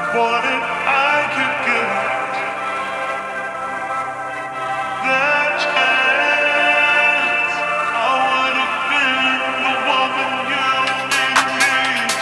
What if I could get that chance? I would have been the woman you needed me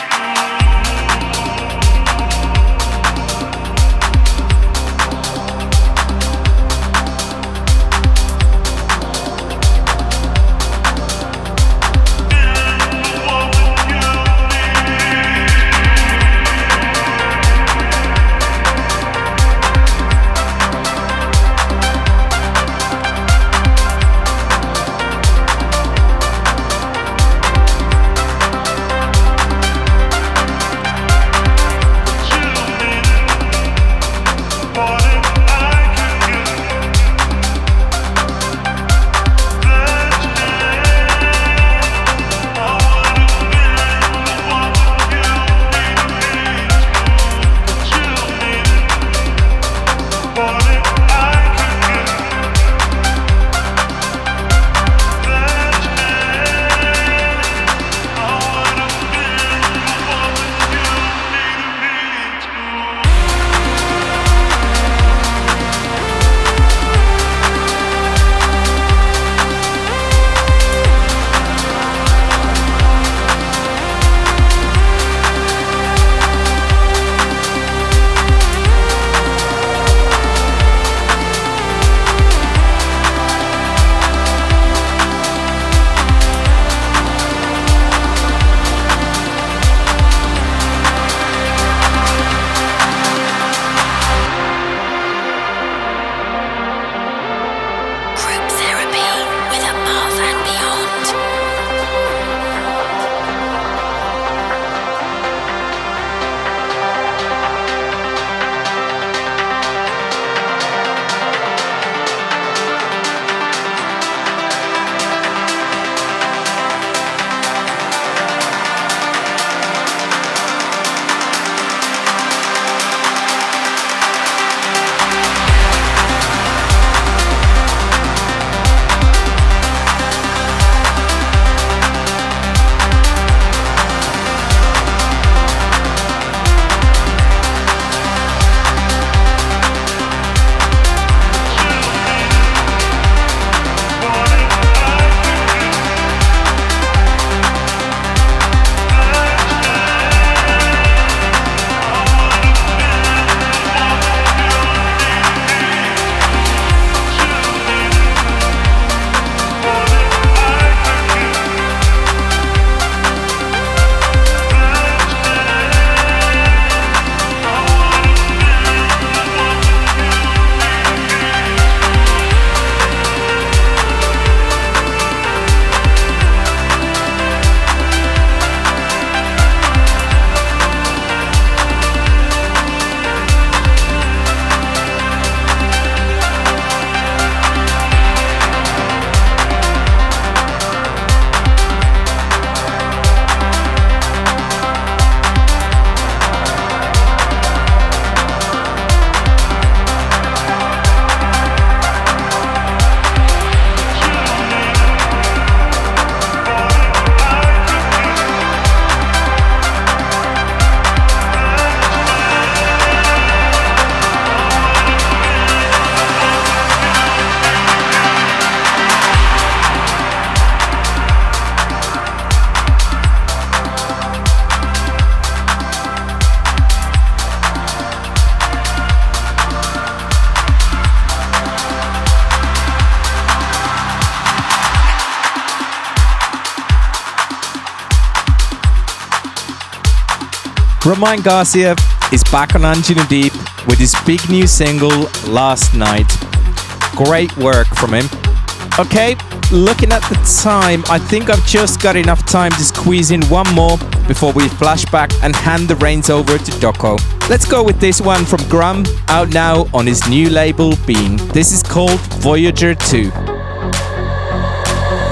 Romain Garcia is back on Anjuna Deep with his big new single, Last Night. Great work from him. Okay, looking at the time, I think I've just got enough time to squeeze in one more before we flash back and hand the reins over to Doko. Let's go with this one from Grum, out now on his new label Beam. This is called Voyager 2.